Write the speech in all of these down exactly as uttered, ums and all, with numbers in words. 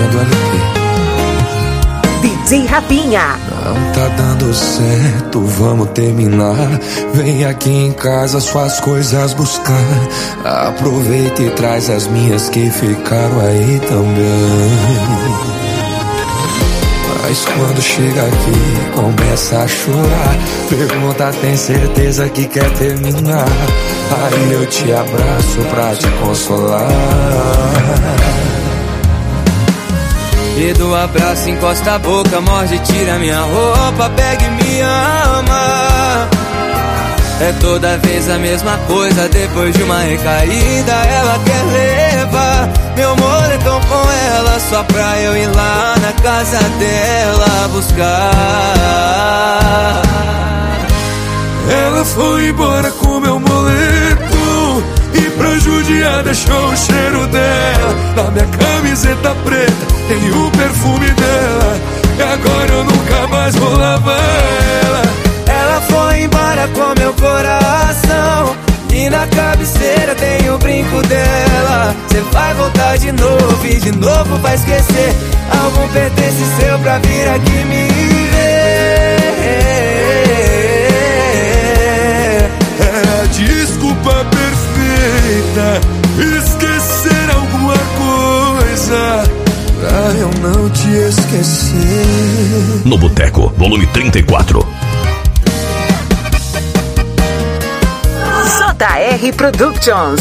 fazendo L P. D J Rafinha. Não tá dando certo, vamos terminar. Vem aqui em casa suas coisas buscar. Aproveita e traz as minhas que ficaram aí também. Mas quando chega aqui, começa a chorar. Pergunta, tem certeza que quer terminar? Aí eu te abraço pra te consolar. E do abraço encosta a boca, morde, tira minha roupa, pega e me ama. É toda vez a mesma coisa, depois de uma recaída ela quer levar meu moletom com ela, só pra eu ir lá na casa dela buscar. Ela foi embora com meu moletom e pra judiar deixou o cheiro dela na minha camiseta preta, tem o perfume dela. E agora eu nunca mais vou lavar ela. Ela foi embora com meu coração e na cabeceira tem o brinco dela. Cê vai voltar de novo e de novo vai esquecer algum pertence seu pra vir aqui me ver. É a desculpa perfeita, esquecer alguma coisa pra eu não te esquecer. No Boteco, volume trinta e quatro. J R Productions.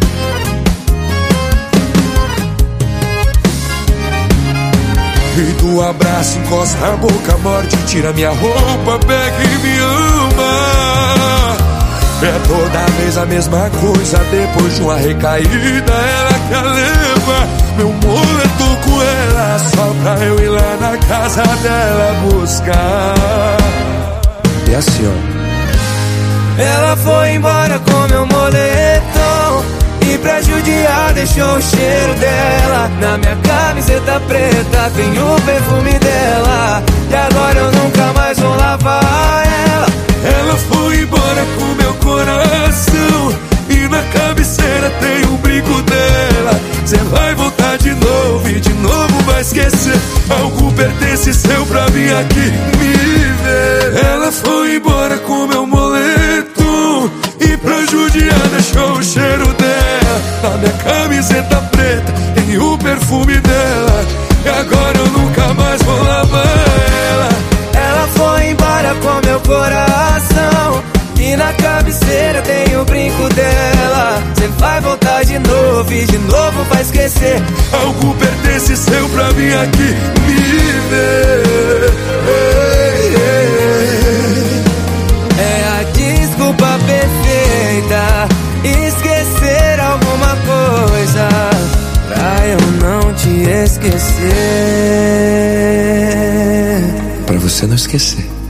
E do abraço encosta a boca, morde, tira minha roupa, pega e me ama. É toda vez a mesma coisa, depois de uma recaída ela quer levar meu moletom com ela, só pra eu ir lá na casa dela buscar. E assim, ó. Ela foi embora com meu moletom e pra judiar deixou o cheiro dela na minha camiseta preta, tem o perfume dela. E agora eu nunca mais vou lavar ela. Ela foi embora com meu coração e na cabeceira tem um brinco dela. Cê vai voltar de novo e de novo vai esquecer algo pertence seu pra vir aqui me ver. Ela foi embora com meu moletom e pra judiar deixou o cheiro dela na minha camiseta preta, tem o perfume dela. E agora eu nunca mais vou lavar ela. Ela foi embora com meu coração e na cabeceira tem o brinco dela. Cê vai voltar de novo e de novo vai esquecer algo pertence seu pra vir aqui me ver. É a desculpa perfeita, esquecer alguma coisa pra eu não te esquecer. Pra você não esquecer.